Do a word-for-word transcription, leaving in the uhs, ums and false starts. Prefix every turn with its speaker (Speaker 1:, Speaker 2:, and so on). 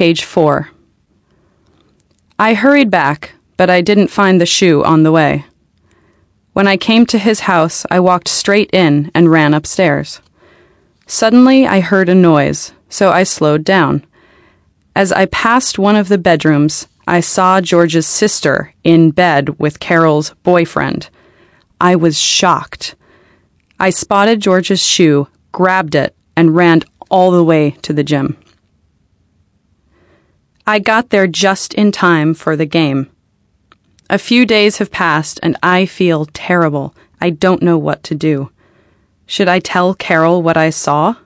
Speaker 1: Page four. I hurried back, but I didn't find the shoe on the way. When I came to his house, I walked straight in and ran upstairs. Suddenly, I heard a noise, so I slowed down. As I passed one of the bedrooms, I saw George's sister in bed with Carol's boyfriend. I was shocked. I spotted George's shoe, grabbed it, and ran all the way to the gym. I got there just in time for the game. A few days have passed and I feel terrible. I don't know what to do. Should I tell Carol what I saw?